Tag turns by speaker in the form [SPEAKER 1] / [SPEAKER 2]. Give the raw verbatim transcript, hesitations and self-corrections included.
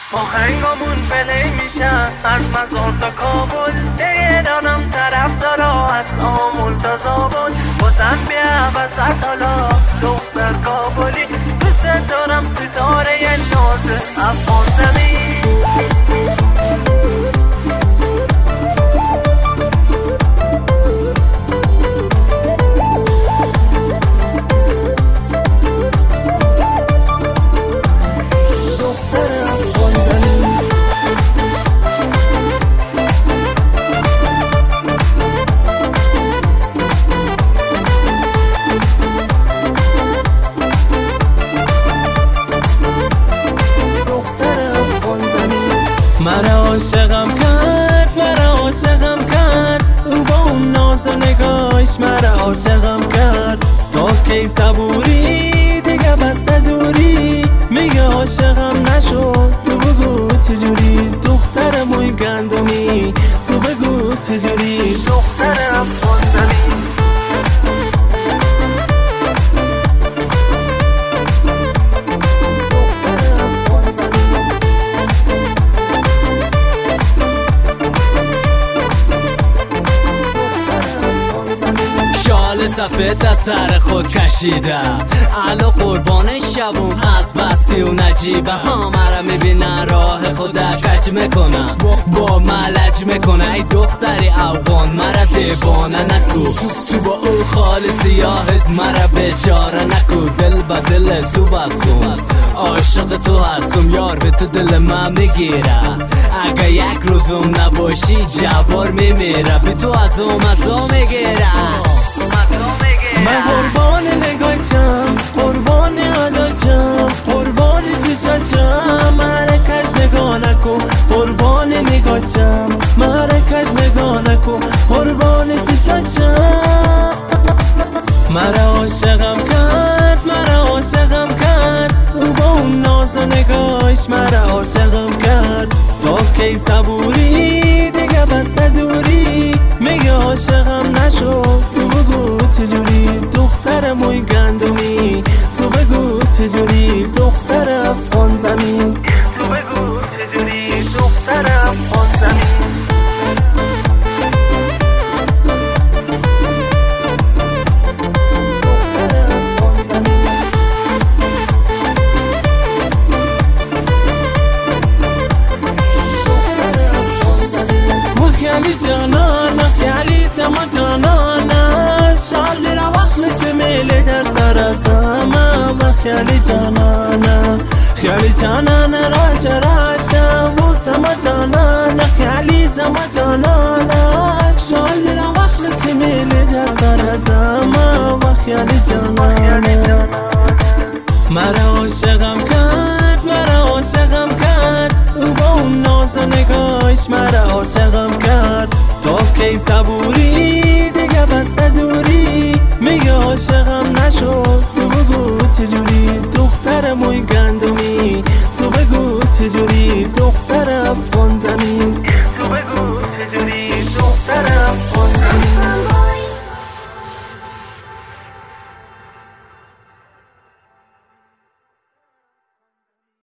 [SPEAKER 1] آهنگامون پلی میشن از مزار تا کابل، ایرانم طرف دارا از آمول تا زابل. بازن بیا بسر حالا دختر کابلی، دوست دارم ستاره ناز افغان زمین.
[SPEAKER 2] مرا عاشقم کرد مرا عاشقم کرد، او با اون ناز و نگاهش مرا عاشقم کرد. تا کی صبوری دیگه بس دوری، میگه عاشقم نشد تو بگو چجوری. دختر موی گندمی تو بگو چجوری.
[SPEAKER 1] دختر افغان زمین.
[SPEAKER 2] سفید از سر خود کشیدم، علا قربان شبون از بسکی و نجیبه. ها مرا میبینن راه خود کج میکنن، با ملج میکنه. ای دختری افغان مرا دیوانه نکو، تو با او خال سیاهت مرا بیچاره نکو. دل با دل تو بستم، عاشق تو هستم یار، به تو دل من میگیره. اگه یک روزم نباشی جوار میمیره، به تو از اوم از او میگیره. من قربان نگاهتم، قربان عداچم، قربان چشاچم. مرا کج نگاه نکن، قربان نگاهتم. مرا کج نگاه نکن، قربان چشاچم. مرا عاشقم کرد مرا عاشقم کرد، او با اون ناز و نگاهش مرا عاشقم کرد. تا کی صبوری دیگه بس دوری، میگه عاشقم نشد تو بگو چجوری. دختر موی گندمی تو بگو چجوری. دختر افغان زمین
[SPEAKER 1] تو بگو چجوری. دختر افغان زمین.
[SPEAKER 2] خیالی جانانا خیالی سما جانانا، شال را وقت نشه میله در سر سما. و خیالی جانانا خیالی جانانا راش راشم و سما جانانا. خیالی سما جانانا شال را وقت نشه میله در سر سما. و خیالی جانانا مرا عاشقم کرد مرا عاشقم کرد، او با اون ناز و نگاهش مرا عاشقم کرد. تا کی صبوری